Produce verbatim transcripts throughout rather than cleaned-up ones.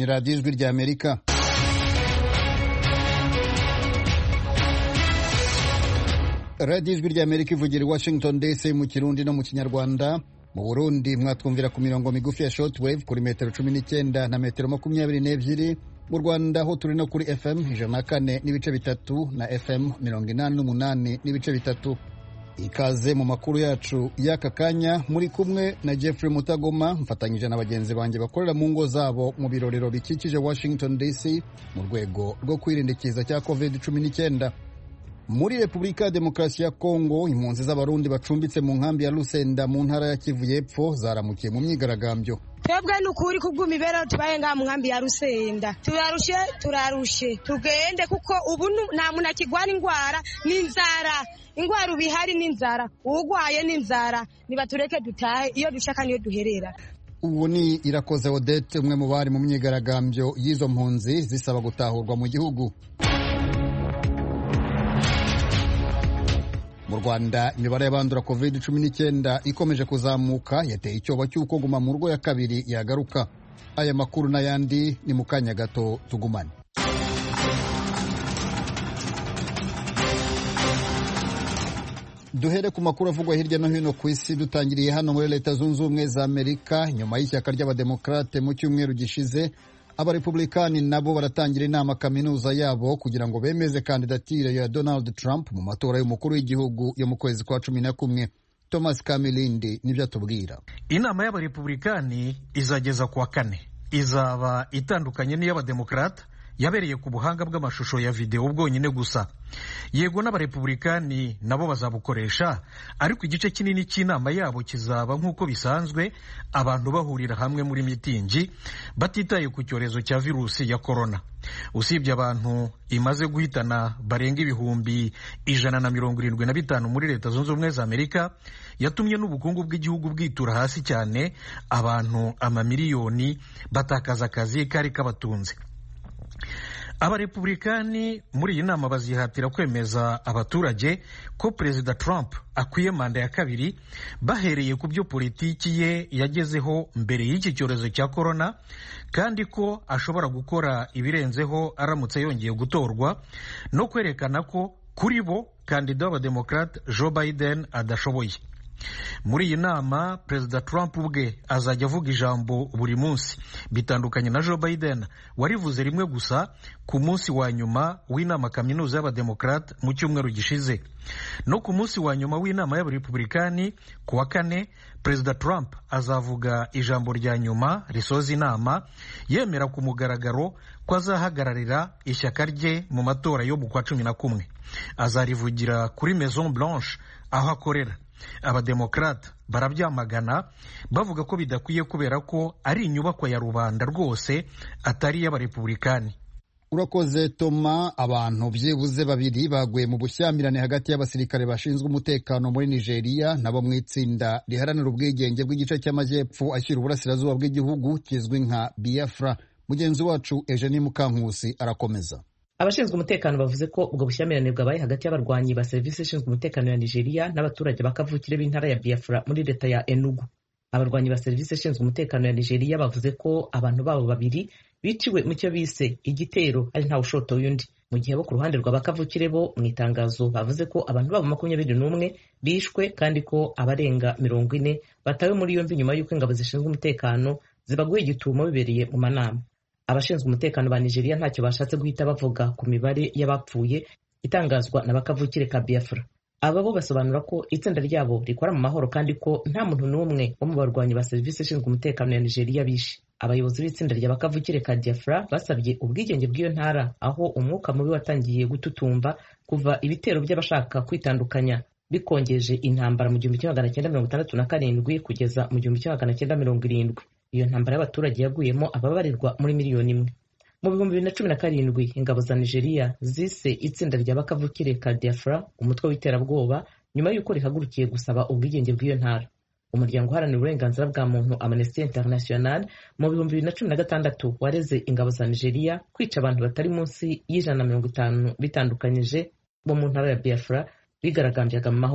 ni radiyo ijwi rya Amerika. radiyo ijwi rya Amerika ivugira i Washington D C mu Kirundi no mu Kinyarwanda. Mu Burundi mwatwumvira ku mirongo migufi ya shortwave kuri metero cumi n'icyenda na metero makumyabiri n'ebyiri. Mu Rwanda ho turi no kuri F M ijana na kane n'ibice bitatu na F M mirongo inani n'umunani n'ibice bitatu. Ikaze mu makuru yacu y'aka kanya, muri kumwe na Jeffrey Mutagoma, mfatanyije na bagenzi banjye bakorera mu ngo zabo mu birorero bikikije Washington D C mu rwego rwo kwirinda ikiza cya covid cumi n'icyenda. Muri Repubulika ya Demokarasi ya Kongo, impunzi z'abarundi bacumbitse mu nkambi ya Lusenda mu ntara ya Kivu y'Epfo zaramukiye mu myigaragambyo. Twebwe nukuri kubw'umibero tubaye nga mu nkambi ya Lusenda, turarushe turarushe tugende kuko ubu nta muntu akigwana ingwara n'inzara, ingwara ubihari n'inzara, ugwaye n'inzara, nibatureke dutahe iyo dushaka niyo duherera. Ubu ni Irakoze Odette, umwe mu bari mu myigaragambyo y'izo mpunzi zisaba gutahurwa mu gihugu. Mu Rwanda, imibare y'abandura covid cumi n'icyenda ikomeje kuzamuka, yateye icyoba cy'uko guma mu rugo ya kabiri yagaruka. Aya makuru n'ayandi ni mu kanya gato, tugumane. Duhere ku makuru avugwa hirya no hino ku isi, dutangiriye hano muri Leta Zunze Ubumwe za Amerika. Nyuma y'ishyaka ry'Abademokrate mu cyumweru gishize, Abarepublikani nabo baratangira inama kaminuza yabo kugira ngo bemeze kandidatire ya Donald Trump mu matora y'umukuru w'igihugu yo mu kwezi kwa cumi na kumwe. Thomas Kamilindi nibyo atubwira. Inama y'Abarepublikani izageza kuwa kane, izaba itandukanye n'iy'Abademokrate, yabereye ku buhanga bw'amashusho ya video bwonyine gusa. Yego n'Abarepublikani nabo bazabukoresha, ariko igice kinini cy'inama yabo kizaba nk'uko bisanzwe, abantu bahurira hamwe muri mitingi batitaye ku cyorezo cya virusi ya corona. Usibye abantu imaze guhitana barenga ibihumbi ijana na mirongo irindwi na bitanu muri Leta Zunze Ubumwe za Amerika, yatumye n'ubukungu bw'igihugu bwitura hasi cyane, abantu amamiliyoni batakaza akazi kari kabatunze. Abarepublikani muri iyi nama bazihatira kwemeza abaturage ko Perezida Trump akwiye manda ya kabiri, bahereye ku byo politiki ye yagezeho mbere y'iki cyorezo cya corona, kandi ko ashobora gukora ibirenzeho aramutse yongeye gutorwa, no kwerekana ko kuri bo kandida w'Abademokrate Joe Biden adashoboye. Muri iyi nama Perezida Trump ubwe azajya avuga ijambo buri munsi, bitandukanye na Joe Biden warivuze rimwe gusa ku munsi wa nyuma w'inama kaminuza y'Abademokrate mu cyumweru gishize. No ku munsi wa nyuma w'inama y'Abarepublikani ku wa kane, Perezida Trump azavuga ijambo rya nyuma risoza inama, yemera ku mugaragaro ko azahagararira ishyaka rye mu matora yo mu kwa cumi na kumwe. Azarivugira kuri Maison Blanche aho akorera. Abademokrate barabyamagana bavuga ko bidakwiye kubera ko ari inyubako ya rubanda rwose, atari iy'Abarepublikani. Urakoze Toma. Abantu byibuze babiri baguye mu bushyamirane hagati y'abasirikare bashinzwe umutekano muri Nigeria nabo mu itsinda riharanira ubwigenge bw'igice cy'amajyepfo ashyira uburasirazuba bw'igihugu kizwi nka Biafra. Mugenzi wacu Eugenie Mukankusi arakomeza. Abashinzwe umutekano bavuze ko ubwo bushyamirane bwabaye hagati y'abarwanyi ba serivisi ishinzwe umutekano ya Nigeria n'abaturage bakavukire b'intara ya Biafra muri leta ya Enugu. Abarwanyi ba serivisi ishinzwe umutekano ya Nigeria bavuze ko abantu babo babiri biciwe mu cyo bise igitero ari nta ushotoye undi, mu gihe bo ku ruhande rw'abakavukire bo mu itangazo bavuze ko abantu babo makumyabiri n'umwe bishwe, kandi ko abarenga mirongo ine batawe muri yombi nyuma y'uko ingabo zishinzwe umutekano zibaguye igitumo bibereye mu manama. Abashinzwe umutekano ba Nigeria ntacyo bashatse guhita bavuga ku mibare y'abapfuye itangazwa na bakavukire ka Biafra. Aba bo basobanura ko itsinda ryabo rikora mu mahoro, kandi ko nta muntu n'umwe wo mu barwanyi ba serivisi ishinzwe umutekano ya Nigeria bishe. Abayobozi b'itsinda rya bakavukire ka Biafra basabye ubwigenge bw'iyo ntara, aho umwuka mubi watangiye gututumba kuva ibitero by'abashaka kwitandukanya bikongeje intambara mu gihumbi kimwe magana cyenda mirongo itandatu na karindwi kugeza mu gihumbi kimwe magana cyenda mirongo irindwi. Iyo ntambara y'abaturage yaguyemo ababarirwa muri miliyoni imwe. Mu bihumbi bibiri na cumi na karindwi, ingabo za Nigeria zise itsinda rya bakavukire ka Biafra umutwe w'iterabwoba nyuma y'uko rihagurukiye gusaba ubwigenge bw'iyo ntara. Umuryango uharanira uburenganzira bwa muntu Amnesty International mu bihumbi bibiri na cumi na gatandatu wareze ingabo za Nigeria kwica abantu batari munsi y'ijana na mirongo itanu bitandukanyije bo mu ntara ya Biafra bigaragambyaga mu mahoro.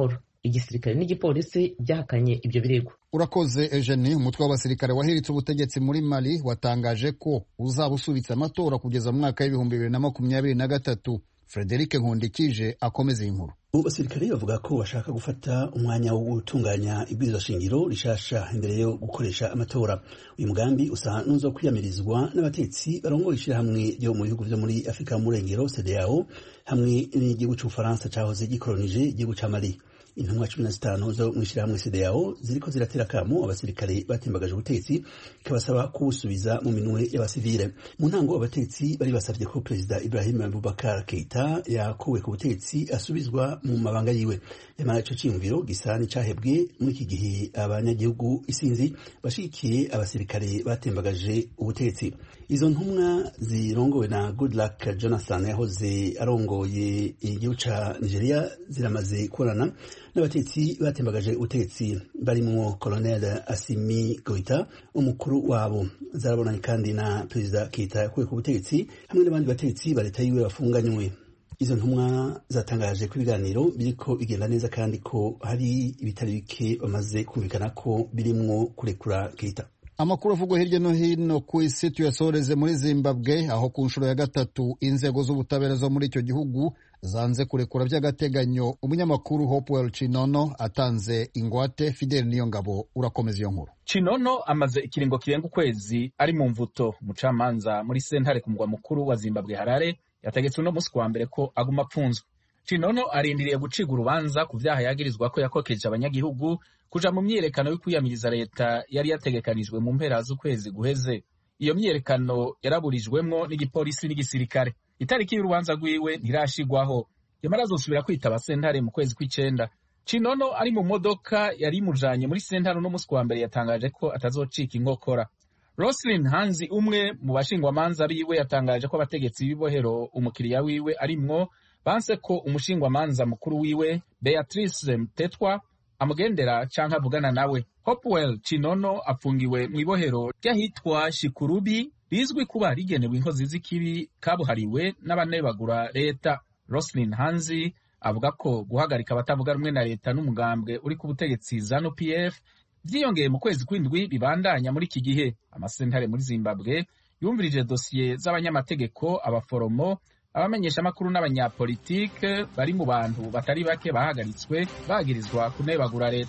igisirikare n'igipolisi byahakanye ibyo birego. Urakoze Eugenie. Umutwe w'abasirikare wahiritse ubutegetsi muri Mali watangaje ko uzaba usubitse amatora kugeza mu mwaka w'ibihumbi bibiri na makumyabiri na gatatu. Frederic Nkundikije akomeza inkuru. Abasirikare bavuga ko bashaka gufata umwanya wo gutunganya ibwirizwa shingiro rishasha imbere yo gukoresha amatora. Uyu mugambi usa n'uzo kwiyamirizwa n'abatetsi barongoye ishirahamwe ryo mu bihugu vyo muri Afrika y'Umurengero C D A O hamwe n'igihugu c'Ubufaransa cahoze gikolonije igihugu ca Mali. Intumwa cumi na zitanu zo mw'ishirahamwe C D A O ziriko ziratera kamo abasirikare batembagaje ubutetsi kabasaba kubusubiza mu minwe y'abasivile. Mu ntango abatetsi bari basavye ko Perezida Ibrahim Boubacar Keita yakuwe ku butetsi asubizwa mu mabanga yiwe. Yamara ico ciyumviro gisa n'icahebwe muri iki gihe abanyagihugu isinzi bashikiye abasirikare batembagaje ubutetsi. Izo ntumwa zirongowe na Goodluck Jonathan yahoze arongoye igihugu ca Nigeria ziramaze kurana n'abatetsi batembagaje ubutetsi barimwo Colonel Assimi Goita umukuru wabo. Zarabonanye kandi na Perezida Keita yakuwe ku butetsi hamwe n'abandi batetsi ba leta yiwe bafunganywe. Izo ntumwa zatangaje ko ibiganiro biriko bigenda neza kandi ko hari ibitari bike bamaze kumvikana ko birimwo kurekura Keita. Amakuru avugwa hirya no hino ku isi tuyasoreze muri Zimbabwe, aho ku nshuro ya gatatu inzego z'ubutabera zo muri icyo gihugu zanze kurekura by'agateganyo umunyamakuru Hopewell Chinono atanze ingwate. Fidel Niyongabo urakomeza iyo nkuru. Chinono amaze ikiringo kirenga ukwezi ari mu mvuto. Umucamanza muri sentare ku mugwa mukuru wa Zimbabwe Harare yategetse uno musi wa mbere ko aguma apfunzwe. Chinono arindiriye guciga urubanza ku vyaha yagirizwa ko yakokeje abanyagihugu kuja mu myiyerekano yo kwiyamiriza leta yari yategekanijwe mu mpera z'ukwezi guheze. Iyo myiyerekano yaraburijwemwo n'igipolisi n'igisirikare. Itariki y'urubanza rwiwe ntirashigwaho. Yamara azosubira kwitaba sentare mu kwezi kw'icenda. Chinono ari mu modoka yari imujanye muri sentare uno musi wa mbere yatangaje ko atazocika inkokora. Roslyn Hanzi umwe mu bashingwamanza biwe yatangaje ko abategetsi b'ibohero umukiriya wiwe arimwo banse ko umushingwamanza mukuru wiwe Beatrice Mtetwa amugendera canke avugana nawe. Hopewell Chinono afungiwe mw'ibohero ryahitwa Shikurubi rizwi kuba rigenewe inkozi z'ikibi kabuhariwe n'abanebagura leta. Roslyn Hanzi avuga ko guhagarika abatavuga rumwe na leta n'umugambwe uri ku butegetsi ZANU P F vyiyongeye mu kwezi kw'indwi bibandanya muri iki gihe. Amasentare muri Zimbabwe yumvirije dosiye z'abanyamategeko, abaforomo, abamenyesha makuru n'abanyapolitike bari mu bantu batari bake bahagaritswe bagirizwa kunebagura leta.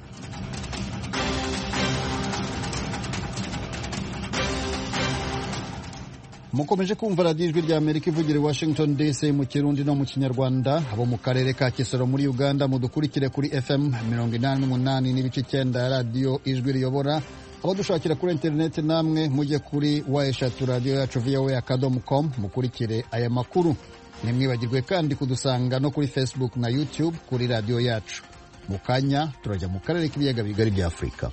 Mukomeje kumva radiyo ijwi rya Amerika ivugira i Washington D C mu Kirundi no mu Kinyarwanda. Abo mu karere ka Kisoro muri Uganda mudukurikire kuri F M mirongo inani n'umunani n'ibice icyenda ya radiyo ijwi riyobora. Abo dushakira kuri interineti namwe mujye kuri wa eshatu radiyo yacu V O A akadomo com mukurikire aya makuru. Nimwibagirwe kandi kudusanga no kuri Facebook na YouTube kuri radiyo yacu. Mu kanya turajya mu karere k'ibiyaga bigari bya Afurika.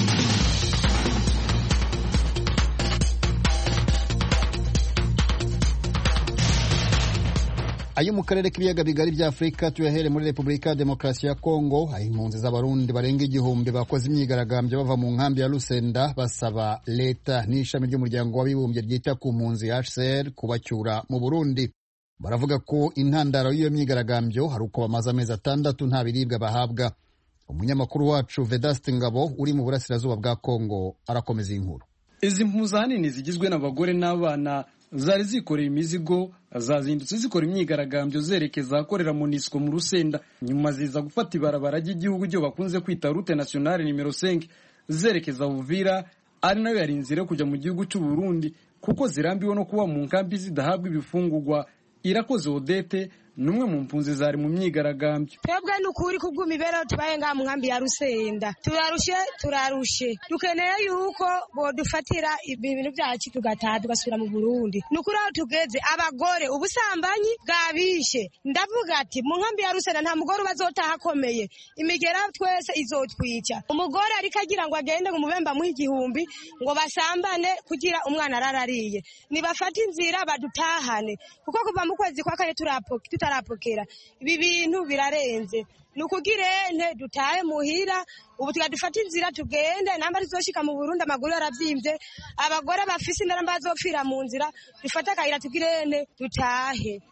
Ayo mu karere k'ibiyaga bigari bya Afurika tuyahere muri Repubulika ya Demokarasi ya Kongo, aho impunzi z'abarundi barenga igihumbi bakoze imyigaragambyo bava mu nkambi ya Lusenda basaba leta n'ishami ry'umuryango w'abibumbye ryita ku mpunzi H C R kubacyura mu Burundi. Baravuga ko intandaro y'iyo myigaragambyo hari uko bamaze amezi atandatu nta biribwa bahabwa. Umunyamakuru wacu Vedaste Ngabo uri mu burasirazuba bwa Kongo arakomeza inkuru. Izi mpunzi ahanini zigizwe n'abagore n'abana zari zikoreye imizigo zazindutse zikora imyigaragambyo zerekeza ahakorera MONUSCO mu Rusenda, nyuma ziza gufata ibarabara ry'igihugu ryo bakunze kwita route nationale nimero cinq zerekeza Uvira, ari nayo yari inzira yo kujya mu gihugu cy'u Burundi kuko zirambiwe no kuba mu nkambi zidahabwa ibifungurwa. Irakoze Odete numwe mu mpunzi zari mu myigaragambyo. Twebwe n'ukuri kubw'imibereho tubaye nga mu nkambi ya Rusenda turarushe turarushe dukeneye yuko bodufatira ibintu byacu tugataha tugasubira mu Burundi. Nukuri aho tugeze abagore ubusambanyi bwabishe. Ndavuga ati mu nkambi ya Rusenda nta mugore bazotaha akomeye, imigera twese izotwica. Umugore ariko agira ngo agende ngo mubemba mu igihumbi ngo basambane kugira umwana ararariye. Nibafata inzira badutahane kuko kuva mu kwezi kwa kane turapoka tutarapokera ibi bintu birarenze. Nukugirente dutahe muhira ubu tugadufata inzira tugende namba rizoshika mu Burundi amaguru yaravyimbye, abagore bafise indaramba bazopfira mu nzira dufata kayira tugirente dutahe.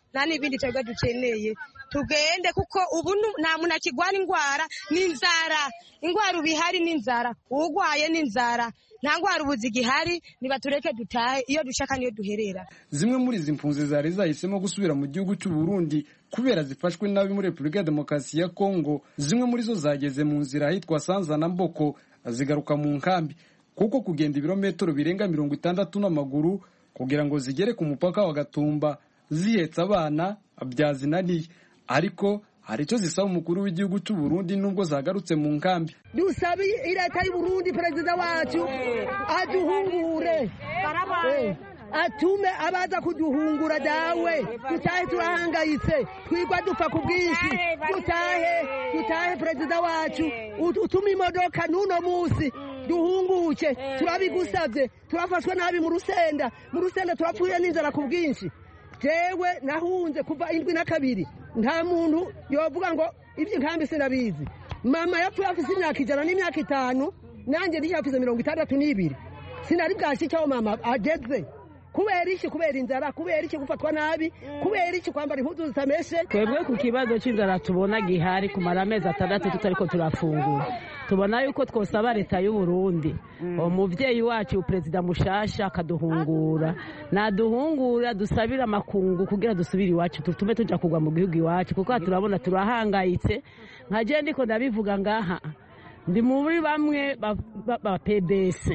nta n'ibindi twebwe dukeneye tugende kuko ubu nta muntu akigwara indwara n'inzara indwara ubihari n'inzara uwugwaye n'inzara nta ndwara ubuzi igihari nibatureke dutahe iyo dushaka niyo duherera. Zimwe muri izi mpunzi zari zahisemo gusubira mu gihugu cy'u Burundi kubera zifashwe nabi muri Repubulika ya Demokarasi ya Kongo, zimwe muri zo zageze mu nzira ahitwa Sanza na Mboko zigaruka mu nkambi kuko kugenda ibirometero birenga mirongo itandatu n'amaguru kugira ngo zigere ku mupaka wa Gatumba zihetse abana byazinaniye, ariko hari icyo zisaba umukuru w'igihugu cy'u Burundi nubwo zagarutse mu nkambi. Dusabe leta y'u Burundi, perezida wacu aduhungure, atume abaza kuduhungura dawe, dutahe turahangayitse, twigwa dupfa ku bwinshi, dutahe dutahe perezida wacu utume imodoka n'uno munsi duhunguke, turabigusabye, turafashwe nabi mu Rusenda, mu Rusenda turapfuye n'inzara ku bwinshi. Jewe nahunze kuva indwi na kabiri, nta muntu yovuga ngo iby'inkambi sinabizi. Mama yapfuye afise imyaka ijana n'imyaka itanu, nanjye ndi afise mirongo itandatu n'ibiri, sinari bwashike mama ageze. Kubera iki? Kubera inzara, kubera iki gufatwa nabi, kubera iki kwambara impuzu zitameshe. Twebwe ku kibazo cy'inzara tubona gihari kumara amezi atandatu tutariko turafungura, tubona yuko twosaba leta y'u Burundi umuvyeyi wacu perezida mushasha akaduhungura, naduhungura dusabira amakungu kugira dusubire iwacu tutume tuja kugwa mu gihugu iwacu, kuko turabona turahangayitse. Nkaje ndiko ndabivuga ngaha, ndi muri bamwe ba P B S,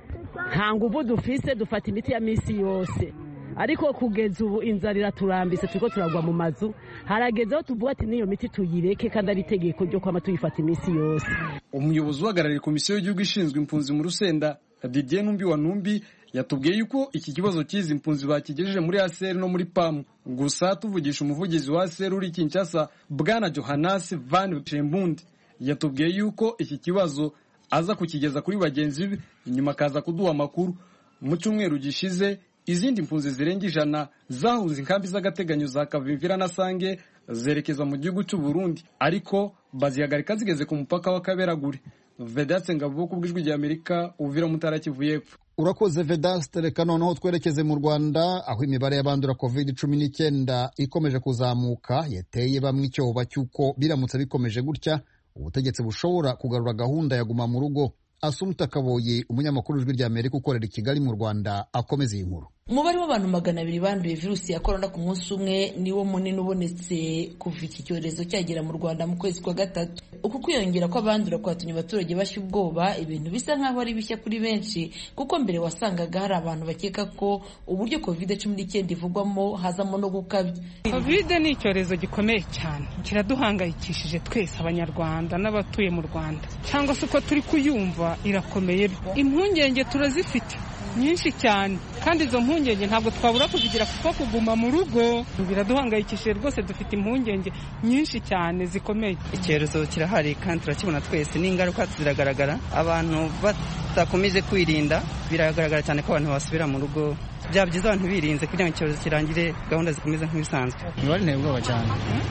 nta nguvu dufise, dufata imiti ya misi yose, ariko kugeza ubu inzara iraturambise, turiko turagwa mu mazu. Haragezeho tuvuga ati niyo miti tuyireke, kandi ari itegeko ryo kwama tuyifata imisi yose. Umuyobozi uhagarariye komisiyo y'igihugu ishinzwe impunzi mu Rusenda, Didier Numbi wa Numbi, yatubwiye yuko iki kibazo cy'izi impunzi bakigejeje muri A S R no muri P A M. Gusa tuvugisha umuvugizi wa A S R uri Kinshasa, Bwana Johannes Van Chembundi, yatubwiye yuko iki kibazo aza kukigeza kuri bagenzi be, inyuma akaza kuduha amakuru. Mu cyumweru gishize izindi mpunzi zirenga ijana zahunze inkambi z'agateganyo za Kavimvira na Sange zerekeza mu gihugu cy'u Burundi, ariko bazihagarika zigeze ku mupaka wa Kaberagure. Vedaste Ngabo ku bw'ijwi rya Amerika, Uvira mu Ntara Kivu y'Epfo. Urakoze Vedaste. Reka noneho twerekeze mu Rwanda, aho imibare y'abandura covid cumi n'icyenda ikomeje kuzamuka, yateye bamwe icyoba cy'uko biramutse bikomeje gutya ubutegetsi bushobora kugarura gahunda ya guma mu rugo. Asumta Kaboyi, umunyamakuru w'ijwi rya Amerika ukorera i Kigali mu Rwanda, akomeza iyi nkuru. Umubare w'abantu magana abiri banduye virusi ya korona ku munsi umwe niwo munini ubonetse kuva iki cyorezo cyagera mu Rwanda mu kwezi kwa gatatu. Uku kwiyongera kw'abandura kwatumye abaturage bashya ubwoba, ibintu bisa nk'aho ari bishya kuri benshi, kuko mbere wasangaga hari abantu bakeka ko uburyo covid cumi n'icyenda ivugwamo hazamo no gukabya. Covid ni icyorezo gikomeye cyane, kiraduhangayikishije twese Abanyarwanda n'abatuye mu Rwanda, cyangwa se uko turi kuyumva irakomeye. Impungenge turazifite nyinshi cyane, kandi izo mpungenge ntabwo twabura kuzigira kuko kuguma mu rugo biraduhangayikishije rwose. Dufite impungenge nyinshi cyane zikomeye. Icyorezo kirahari kandi turakibona twese, n'ingaruka ziragaragara. Abantu batakomeje kwirinda biragaragara cyane ko abantu basubira mu rugo. Byaba byiza abantu birinze kugira ngo icyorezo kirangire, gahunda zikomeze nk'ibisanzwe. Ntibari nteye ubwoba cyane,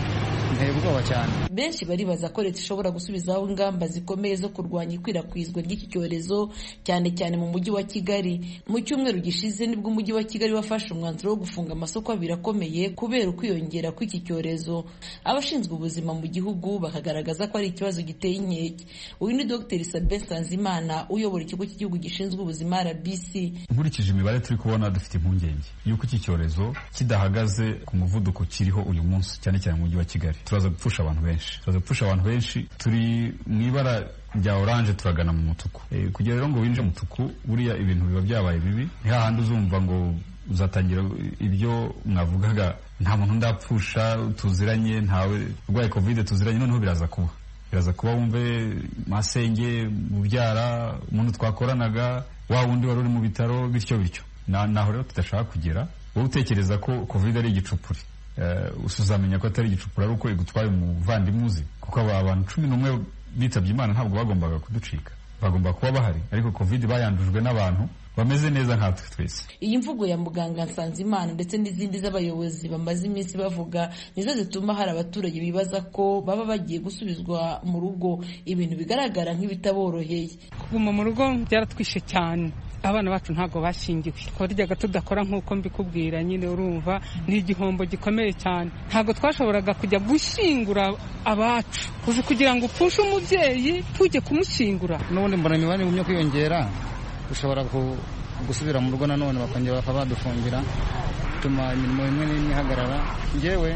nteye ubwoba cyane. Benshi baribaza ko leta ishobora gusubizaho ingamba zikomeye zo kurwanya ikwirakwizwa ry'iki cyorezo, cyane cyane mu mujyi wa Kigali. Mu cyumweru gishize nibwo umujyi wa Kigali wafashe umwanzuro wo gufunga amasoko abiri akomeye kubera ukwiyongera kw'iki cyorezo. Abashinzwe ubuzima mu gihugu bakagaragaza ko ari ikibazo giteye inkeke. Uyu ni Dr Sabin Sanzimana uyobora ikigo cy'igihugu gishinzwe ubuzima R B C. Nkurikije imibare turi kubona, dufite impungenge yuko iki cyorezo kidahagaze ku muvuduko kiriho uyu munsi, cyane cyane mu mujyi wa Kigali. Turaza gupfusha abantu benshi, turaza gupfusha abantu benshi. Turi mu ibara rya oranje turagana mu mutuku. E, kugira rero ngo winje mutuku, buriya ibintu biba byabaye bibi. Ni hahandi uzumva ngo uzatangira ibyo mwavugaga, nta muntu ndapfusha tuziranye, ntawe urwaye covid tuziranye. Noneho biraza kuba biraza kuba wumve Masenge, Mubyara, umuntu twakoranaga, wa wundi wari uri mu bitaro, bityo bityo. Naho rero tudashaka kugera. Wowe utekereza ko covid ari igicupuri, uh, usuzamenya ko atari igicupuri, ari uko igutwaye umuvandimwe uzi, kuko aba abantu cumi n'umwe bitabye Imana ntabwo bagombaga kuducika, bagomba kuba bahari. Ariko covid bayandujwe n'abantu bameze neza nkatwe twese. Iyi mvugo ya muganga Nsanzimana ndetse n'izindi z'abayobozi bamaze iminsi bavuga nizo zituma hari abaturage bibaza ko baba bagiye gusubizwa mu rugo, ibintu bigaragara nk'ibitaboroheye. Kuguma mu rugo byaratwishe cyane, abana bacu ntabwo bashingiwe, twaryaga tudakora nk'uko mbikubwira, nyine urumva ni igihombo gikomeye cyane. Ntabwo twashoboraga kujya gushyingura abacu, uzi kugira ngo upfushe umubyeyi tujye kumushyingura. N'ubundi mbona imibare igumye kwiyongera, ushobora gusubira mu rugo nanone bakongera bakaba badufungira, bituma imirimo imwe n'imwe ihagarara. Njyewe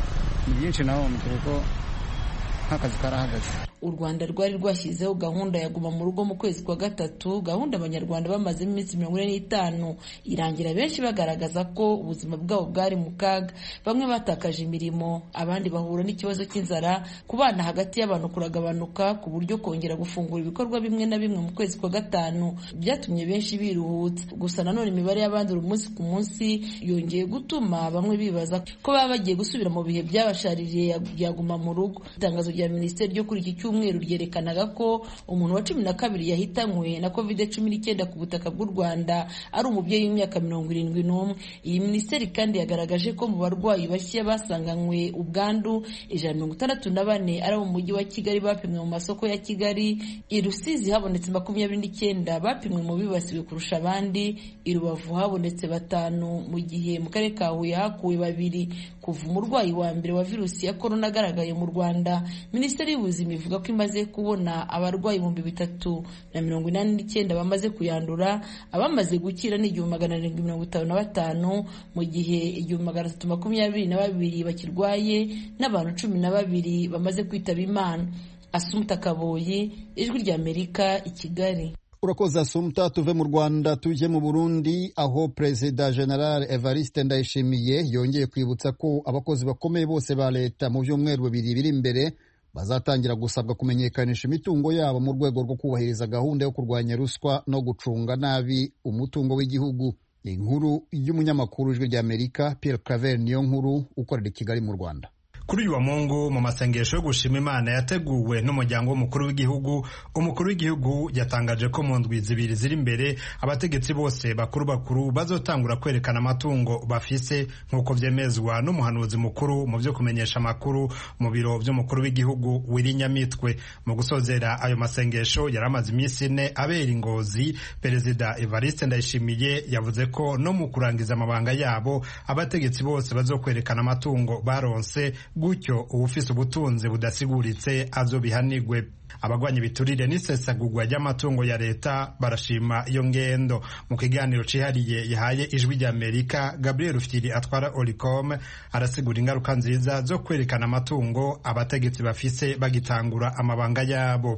ni byinshi naho kuko nk'akazi karahagaze. U Rwanda rwari rwashyizeho gahunda ya guma mu rugo mu kwezi kwa gatatu, gahunda abanyarwanda bamaze iminsi mirongo ine n'itanu irangira benshi bagaragaza ko ubuzima bwabo bwari mu kaga. Bamwe batakaje imirimo, abandi bahura n'ikibazo cy'inzara, kubana hagati y'abantu kuragabanuka ku buryo kongera gufungura ibikorwa bimwe na bimwe mu kwezi kwa gatanu byatumye benshi biruhutsa. Gusa nanone imibare y'abandi umunsi ku munsi yongeye gutuma bamwe bibaza ko baba bagiye gusubira mu bihe byabashaririye yaguma mu rugo. Itangazo rya minisiteri ryo kuri iki umweru ryerekanaga ko umuntu wa cumi na kabiri yahitanywe na covid cumi n'icyenda ku butaka bw'u Rwanda ari umubyeyi w'imyaka mirongo irindwi n'umwe. Iyi minisiteri kandi yagaragaje ko mu barwayi bashya basanganywe ubwandu ijana mirongo itandatu na bane ari mu mujyi wa Kigali bapimwe mu masoko ya Kigali, i Rusizi habonetse makumyabiri n'icyenda bapimwe mu bibasiwe kurusha abandi, i Rubavu habonetse batanu, mu gihe mu karere ka Huye hakuwe babiri. Kuva umurwayi wa mbere wa virusi ya korona agaragaye mu Rwanda, Minisiteri y'Ubuzima ivuga ko imaze kubona abarwayi ibihumbi bitatu na mirongo inani n'icyenda bamaze kuyandura, abamaze gukira ni igihumbi magana arindwi mirongo itanu na batanu, mu gihe igihumbi magana atatu makumyabiri na babiri bakirwaye n'abantu cumi na babiri bamaze kwitaba Imana. Asumta Kaboyi, Ijwi ry'Amerika, i Kigali. Urakoze Asumta. Tuve mu Rwanda tujye mu Burundi, aho Perezida General Evariste Ndayishimiye yongeye kwibutsa ko abakozi bakomeye bose ba leta mu byumweru bibiri biri imbere bazatangira gusabwa kumenyekanisha imitungo yabo mu rwego rwo kubahiriza gahunda yo kurwanya ruswa no gucunga nabi umutungo w'igihugu. Inkuru y'umunyamakuru Ijwi ry'Amerika Pierre Claver Niyonkuru ukorera i Kigali mu Rwanda. Kuri uyu wa Mungu mu masengesho yo gushima Imana yateguwe n'umuryango w'umukuru w'igihugu, umukuru w'igihugu yatangaje ko mu ndwi zibiri ziri imbere abategetsi bose bakuru bakuru bazotangura kwerekana amatungo bafise nk'uko vyemezwa n'umuhanuzi mukuru mu vyo kumenyesha amakuru mu biro vy'umukuru w'igihugu Wirinyamitwe. Mu gusozera ayo masengesho yaramaze iminsi ine abera Ingozi, Perezida Evariste Ndayishimiye yavuze ko no mu kurangiza amabanga yabo abategetsi bose bazokwerekana amatungo baronse, gutyo ubufise ubutunzi budasiguritse azobihanigwe. Abagwanya ibiturire n'isesagurwa ry'amatungo ya leta barashima iyo ngendo. Mu kiganiro cihariye yahaye Ijwi ry'Amerika, Gabriel Rufyiri atwara Olicom arasigura ingaruka nziza zo kwerekana amatungo abategetsi bafise bagitangura amabanga yabo.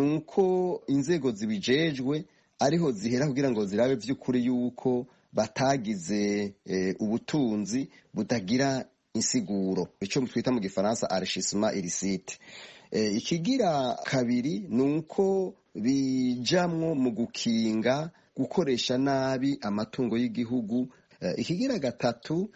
Nuko inzego zibijejwe ariho zihera kugira ngo zirabe vy'ukuri yuko batagize e, ubutunzi butagira insiguro, ico twita mu gifaransa enrichissement illicite. E, ikigira kabiri nuko bijamwo mu gukinga gukoresha nabi amatungo y'igihugu. E, ikigira gatatu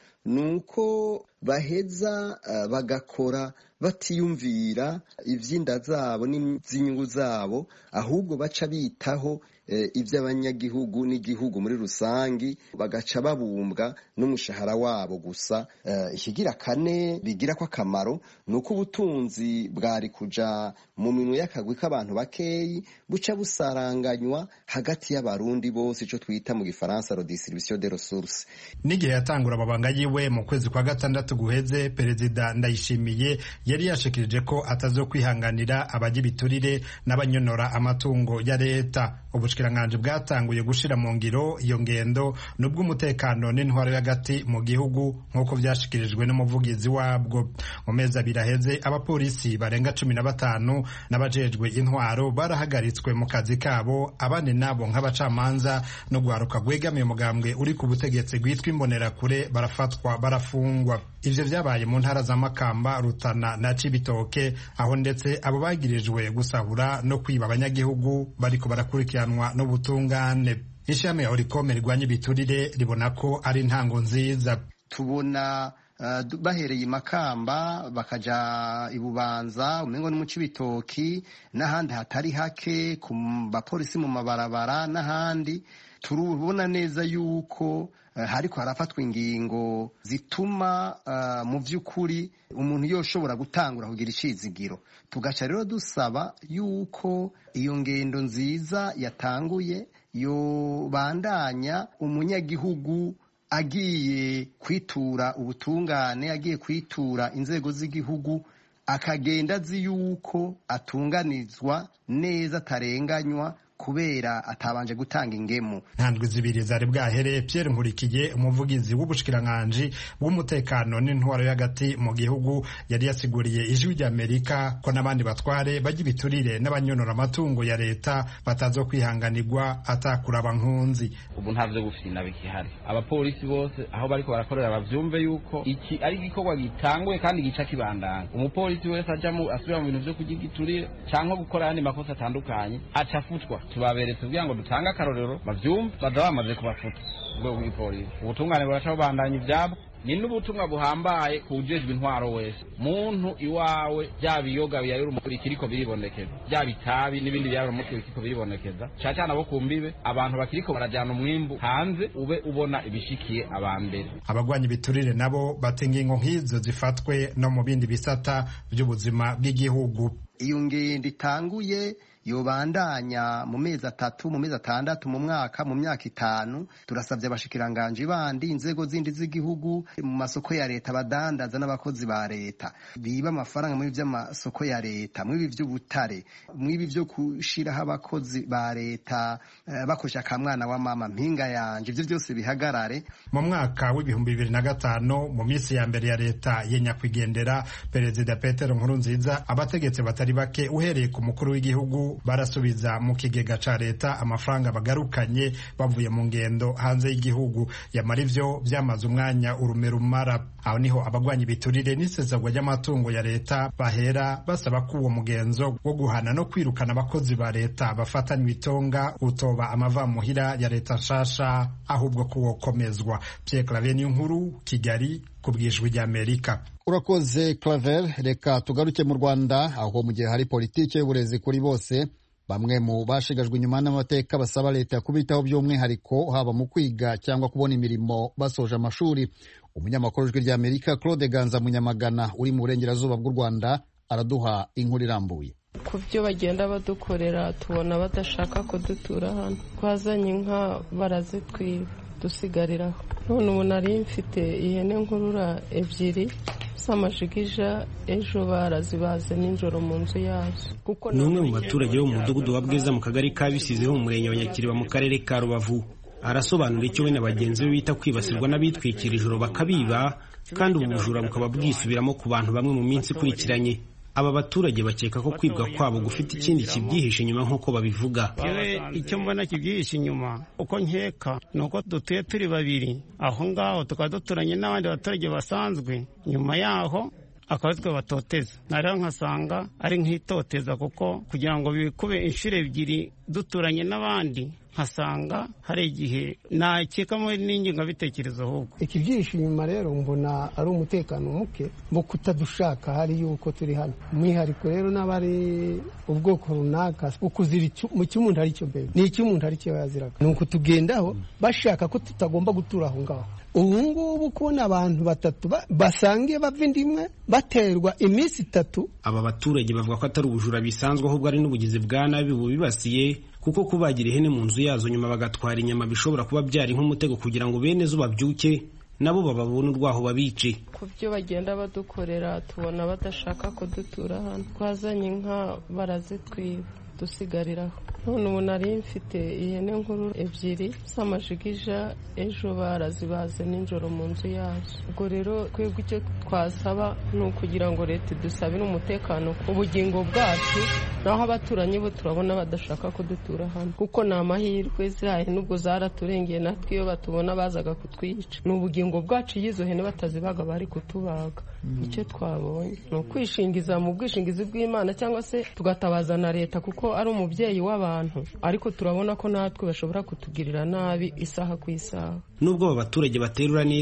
nuko baheza uh, bagakora batiyumvira ivyinda zabo n'izinyungu zabo, ahubwo baca bitaho e, ivy'abanyagihugu n'igihugu muri rusangi, bagaca babumbwa n'umushahara wabo gusa. E, ikigira kane bigira ko akamaro nuko ubutunzi bwari kuja mu minwe y'akagwi k'abantu bakeyi buca busaranganywa hagati y'abarundi bose, ico twita mu gifaransa redistribution des ressources. N'igihe yatangura amabanga yiwe mu kwezi kwa gatandatu guheze, Perezida Ndayishimiye yari yashikirije ko atazokwihanganira abagira ibiturire n'abanyonora amatungo ya leta. Ubushikiranganje bwatanguye gushira mu ngiro iyo ngendo nubwo umutekano n'intwaro y'agati mu gihugu nk'uko vyashikirijwe n'umuvugizi wabwo. Mu mezi abiri aheze abapolisi barenga cumi na batanu n'abajejwe intwaro barahagaritswe mu kazi kabo, abandi nabo nk'abacamanza no guharuka gwegamiye umugambwe uri ku butegetsi gwitwa Imbonerakure barafatwa barafungwa. Ivyo vyabaye mu ntara za Makamba, Rutana na Cibitoke, aho ndetse abo bagirijwe gusahura no kwiba abanyagihugu bariko barakurikiranwa n'ubutungane. Ishami ya Olicom rigwanya ibiturire ribona ko ari intango nziza. Tubona uh, bahereye Makamba bakaja ibubanza umengo ni mu Cibitoki n'ahandi hatari hake ku bapolisi mu mabarabara n'ahandi turubona neza yuko uh, hariko harafatwa ingingo zituma uh, mu vy'ukuri umuntu yoshobora gutangura kugira icizigiro. Tugaca rero dusaba yuko iyo ngendo nziza yatanguye yo bandanya umunyagihugu agiye kwitura ubutungane, agiye kwitura inzego z'igihugu, akagenda azi yuko atunganizwa neza, atarenganywa kubera atabanje gutanga ingemu. Ntandwi zibiri zari bwahereye Pierre Nkurikiye umuvugizi w'ubushikiranganji bw'umutekano n'intwaro y'agati mu gihugu yari yasiguriye ijwi ry'Amerika ko n'abandi batware bajya ibiturire n'abanyonora amatungo ya leta batazo kwihanganirwa atakura abankunzi. Ubu ntavyo gufina bikihari. Abapolisi bose aho bariko barakorera bavyumve yuko iki ari igikorwa gitangwe kandi gica kibandanga. Umupolisi wese ajamo asubira mu bintu vyo kugigiturire canke gukora yandi makosa atandukanye acafutwa. Tubaberetse kugira ngo dutange akarorero bavyumve baza bamaze kubafuta ubwo bw'ipolisi. Ubutungane buracaho bandanya ivyabo ni n'ubutumwa buhambaye kujejwe intwaro wese. Muntu iwawe bya biyoga biyayura umukuru kiriko biribonekeza, bya bitabi n'ibindi biyayura umukuru kiriko biribonekeza, caca nabo kumbibe abantu bakiriko barajyana umwimbu hanze ube ubona ibishikiye abambere. Abagwanya ibiturire nabo batenga ingo nk'izo zifatwe no mu bindi bisata by'ubuzima bw'igihugu. Iyo ngendo itanguye yobandanya mu mezi atatu, mu mezi atandatu, mu mwaka, mu myaka itanu. Turasabye abashikiranganje bandi, inzego zindi z'igihugu, mu masoko ya leta, badandaza n'abakozi ba leta biba amafaranga muri vy'amasoko ya leta, muri vy'ubutare, muri byo kushiraho abakozi ba leta uh, bakosha kamwana wa mama mpinga yanje, ivyo byose bihagarare. Mu mwaka w'ibihumbi bibiri na gatanu mu minsi ya mbere ya leta yenyakwigendera Perezida Petero Nkurunziza, abategetsi batari bake uhereye ku mukuru w'igihugu barasubiza mu kigega ca leta amafaranga bagarukanye bavuye mu ngendo hanze y'igihugu. Yamara ivyo vyamaze umwanya urume rumara. Aho niho abagwanya ibiturire n'isesagwa ry'amatungo ya leta bahera basaba ko uwo mugenzo wo guhana no kwirukana abakozi ba leta bafatanywe itonga utoba amava muhira ya leta nshasha ahubwo kuwokomezwa. Pierre Claver Niyonkuru, Kigali, kubwijwi ry'Amerika. Urakoze Claver. Reka tugaruke mu Rwanda aho mu gihe hari politike y'uburezi kuri bose, bamwe mu bashigajwe inyuma n'amateka basaba leta kubitaho by'umwihariko haba mu kwiga cyangwa kubona imirimo basoje amashuri. Umunyamakuru w'ijwi ry'Amerika Claude Ganza Munyamagana uri mu burengerazuba bw'u Rwanda araduha inkuru irambuye. Ku byo bagenda badukorera tubona badashaka ko dutura hano, twazanye inka barazitwiba dusigariraho. None ubu nari mfite ihene nkurura ebyiri z'amajigija, ejo barazibaze nijoro mu nzu yazo. Ni umwe mu baturage bo mu mudugudu wa Bwiza mu kagari ka Bisizi ho mu murenge wa Nyakiriba mu karere ka Rubavu. Arasobanura icyo we na bagenzi be bita kwibasirwa n'abitwikira ijoro bakabiba, kandi ubu bujura bukaba bwisubiramo ku bantu bamwe mu minsi ikurikiranye. Aba baturage bakeka ko kwibwa kwabo gufite ikindi kibyihishe inyuma nk'uko babivuga. Yewe icyo mbona kibyihishe inyuma uko nkeka ni uko dutuye turi babiri aho ngaho, tukaba duturanye n'abandi baturage basanzwe. Nyuma yaho akaba twe batoteza, narero nkasanga ari nk'itoteza, kuko kugira ngo bikube inshuro ebyiri duturanye n'abandi nkasanga hari igihe nakekamo n'ingengabitekerezo. Ahubwo ikibyihishe inyuma rero mbona ari umutekano muke mu kutadushaka, hari yuko turi hano umwihariko rero n'abari ubwoko runaka ukuzira mu cy'umuntu ari cyo mbere ni icy'umuntu ari cyo yaziraga, ni ukutugendaho bashaka ko tutagomba gutura aho ngaho. Ubu ngubu kubona abantu batatu basangiye bava indimwe baterwa iminsi itatu. Aba baturage bavuga ko atari ubujura bisanzwe ahubwo ari n'ubugizi bwa nabi bubibasiye, kuko kubagira ihene mu nzu yazo nyuma bagatwara inyama bishobora kuba byari nk'umutego kugira ngo bene zo babyuke nabo bababona urwaho babice. Ku byo bagenda badukorera tubona badashaka ko dutura hano, twazanye inka barazitwiba dusigariraho. None ubu nari mfite ihene nkuru ebyiri z'amajigija, ejo barazibaze nijoro mu nzu yazo. Ubwo rero twebwe icyo twasaba ni ukugira ngo leta idusabire umutekano ku bugingo bwacu, naho abaturanyi bo turabona badashaka ko dutura hano, kuko ni amahirwe ziriya hene ubwo zaraturengeye, natwe iyo batubona bazaga kutwica. Ni ubugingo bwacu, y'izo hene batazibaga bari kutubaga. Icyo twabonye ni ukwishingiza mu bwishingizi bw'Imana cyangwa se tugatabaza na leta, kuko ari umubyeyi w'abantu, ariko turabona ko natwe bashobora kutugirira nabi isaha ku isaha. Nubwo aba baturage baterura neza,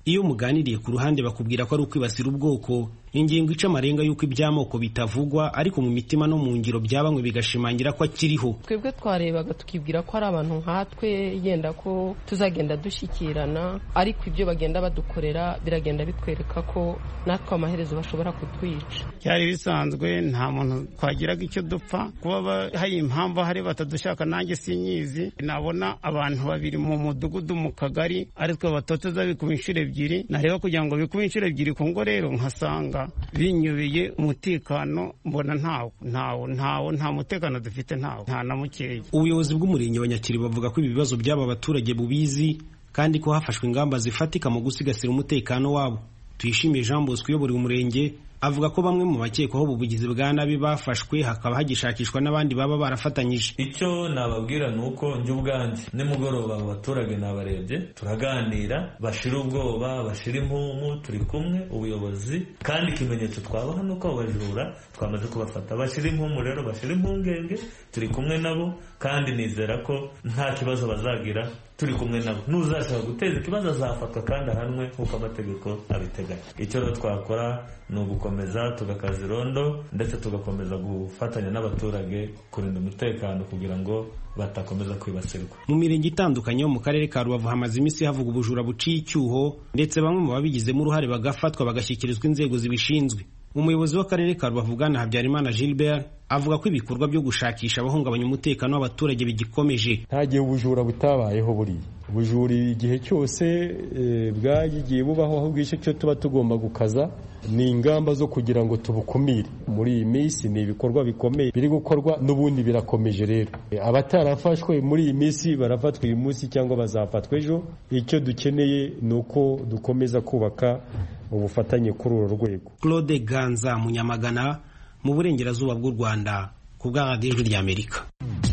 iyo muganiriye ku ruhande bakubwira ko ari ukwibasira ubwoko, ingingo ica amarenga y'uko iby'amoko bitavugwa ariko mu mitima no mu ngiro bya bamwe bigashimangira ko akiriho. Twebwe twarebaga tukibwira ko ari abantu nkatwe, yenda ko tuzagenda dushyikirana, ariko ibyo bagenda badukorera biragenda bitwereka ko natwe amaherezo bashobora kutwica. Byari bisanzwe, nta muntu twagiraga icyo dupfa, kuba hari impamvu hari batadushaka nanjye sinyizi. Nabona abantu babiri mu mudugudu mu kagari ari twe batoteza bikuba inshuro ebyiri, nareba kugira ngo bikuba inshuro ebyiri ku ngo rero nkasanga binyubeye umutekano, mbona ntawo ntawo ntawo nta mutekano dufite, ntawo nta na mukeya. Ubuyobozi bw'umurenge wa Nyakiri bavuga ko ibi bibazo by'aba baturage bubizi kandi ko hafashwe ingamba zifatika mu gusigasira umutekano wabo. Tuyishimiye Jean Bosco uyobora umurenge avuga ko bamwe mu bakekwaho ubugizi bwa nabi bafashwe, hakaba hagishakishwa n'abandi baba barafatanyije. Icyo nababwira ni uko njye ubwanjye nimugoroba abo baturage nabarebye, turaganira, bashira ubwoba, bashira impumu, turi kumwe ubuyobozi, kandi ikimenyetso twabaha nuko abo bajura twamaze kubafata. Bashira impumu rero, bashira impungenge, turi kumwe nabo, kandi nizera ko nta kibazo bazagira turi kumwe nabo. N'uzashaka guteza ikibazo azafatwa kandi ahanwe nk'uko amategeko abiteganya. Icyo rero twakora ni ugukomeza tugakaza irondo ndetse tugakomeza gufatanya n'abaturage kurinda umutekano kugira ngo batakomeza kwibasirwa. Mu mirenge itandukanye yo mu karere ka Rubavu hamaze iminsi havuga ubujura buciye icyuho, ndetse bamwe mu babigizemo uruhare bagafatwa bagashyikirizwa inzego zibishinzwe. Umuyobozi w'akarere ka Rubavu Bwana Habyarimana Gilbert avuga ko ibikorwa byo gushakisha abahungabanya umutekano w'abaturage bigikomeje. Nta gihe ubujura butabayeho, buriya ubujura igihe cyose e, bwagiye bubaho, ahubwo icyo cyo tuba tugomba gukaza ni ingamba zo kugira ngo tubukumire. Muri iyi minsi ni ibikorwa bikomeye biri gukorwa, n'ubundi birakomeje. Rero abatarafashwe muri iyi minsi barafatwa uyu munsi cyangwa bazafatwa ejo. Icyo dukeneye ni uko dukomeza kubaka ubufatanye kuri uru rwego. Claude Ganza Munyamagana mu burengerazuba bw'u Rwanda ku bwa Radio Ijwi ry'Amerika.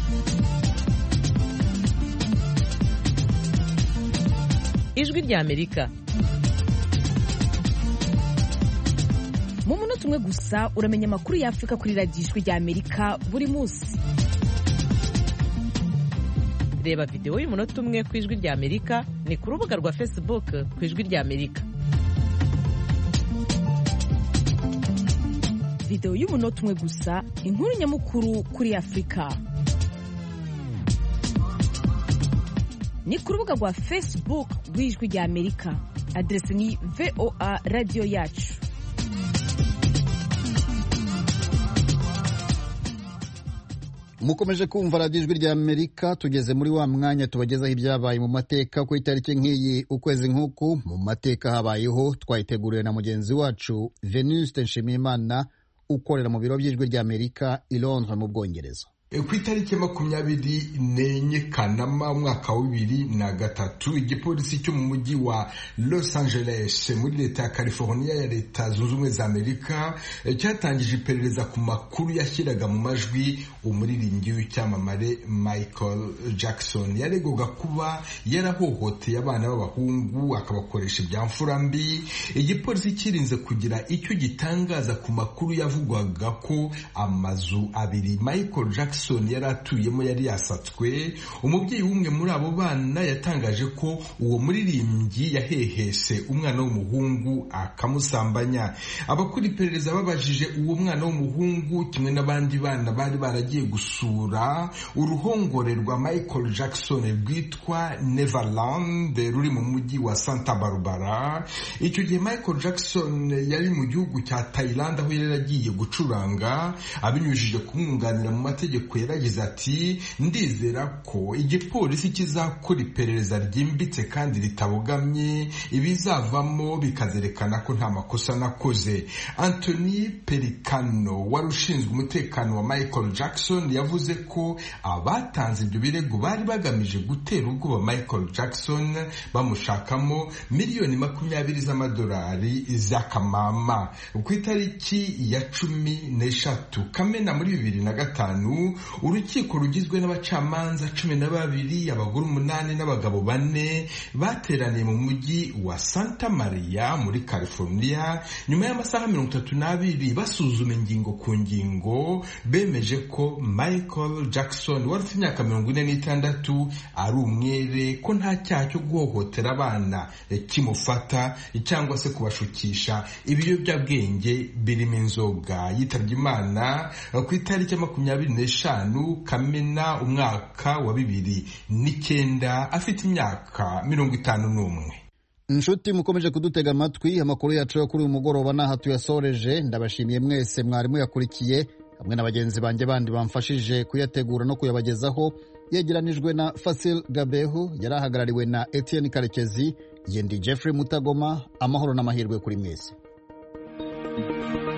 Ijwi ry'Amerika. Mu munota umwe gusa uramenya amakuru y'Afurika kuri Radio Ijwi ry'Amerika buri munsi. Reba video y'umunota umwe ku Ijwi ry'Amerika ni ku rubuga rwa Facebook ku Ijwi ry'Amerika. Video y'umunota umwe gusa, inkuru nyamukuru kuri Afurika. Ni ku rubuga rwa Facebook rw'Ijwi ry'Amerika. Adresi ni V O A Radio Yacu. Mukomeje kumva Radio Ijwi ry'Amerika, tugeze muri wa mwanya tubagezaho ibyabaye mu mateka ku itariki nk'iyi ukwezi nk'uku. Mu mateka habayeho, twayiteguriwe na mugenzi wacu Venuste Nshimiyimana ukorera mu biro by'Ijwi ry'Amerika i Londres mu Bwongereza. Ku itariki makumyabiri n'enye Kanama umwaka wa bibiri na gatatu, igipolisi cyo mu mujyi wa Los Angeles muri leta ya California ya leta zunze ubumwe za Amerika cyatangije iperereza ku makuru yashyiraga mu majwi umuririmbyi w'icyamamare Michael Jackson. Yaregwaga kuba yarahohoteye abana b'abahungu akabakoresha ibyamfura mbi. Igipolisi kirinze kugira icyo gitangaza ku makuru yavugwaga ko amazu abiri Michael Jackson yari atuyemo yari yasatswe. Umubyeyi w'umwe muri abo bana yatangaje ko uwo muririmbyi yahehese umwana w'umuhungu akamusambanya. Abakora iperereza babajije uwo mwana w'umuhungu kimwe n'abandi bana bari baragiye gusura uruhongore rwa Michael Jackson rwitwa Neverland ruri mu mujyi wa Santa Barbara. Icyo gihe Michael Jackson yari mu gihugu cya Thailand aho yari agiye gucuranga. Abinyujije kumwunganira mu mategeko yaragize ati, ndizera ko igipolisi kizakora iperereza ryimbitse kandi ritabogamye, ibizavamo bikazerekana ko nta makosa nakoze. Anthony Pericano wari ushinzwe umutekano wa Michael Jackson yavuze ko abatanze ibyo birego bari bagamije gutera ubwoba Michael Jackson bamushakamo miliyoni makumyabiri z'amadolari z'akamama. Ku itariki ya cumi n'eshatu Kamena muri bibiri na gatanu urukiko rugizwe n'abacamanza cumi na babiri, abagore umunani n'abagabo bane bateraniye mu mujyi wa Santa Maria muri California nyuma y'amasaha mirongo itatu n'abiri basuzuma ingingo ku ngingo, bemeje ko Michael Jackson wari ufite imyaka mirongo ine n'itandatu ari umwere, ko nta cyaha cyo guhohotera abana kimufata cyangwa se kubashukisha ibiyobyabwenge birimo inzoga. Yitabye Imana ku itariki ya makumyabiri n'eshanu Kamena umwaka wa bibiri n'icyenda afite imyaka mirongo itanu n'umwe. Inshuti mukomeje kudutega amatwi, amakuru yacu yo kuri uyu mugoroba naha tuyasoreje. Ndabashimiye mwese mwarimu yakurikiye hamwe na bagenzi banjye bandi bamfashije kuyategura no kuyabagezaho. Yegeranijwe na Fasil Gabehu, yarahagarariwe na Etienne Karekezi. Yendi Jeffrey Mutagoma, amahoro n'amahirwe kuri mwese.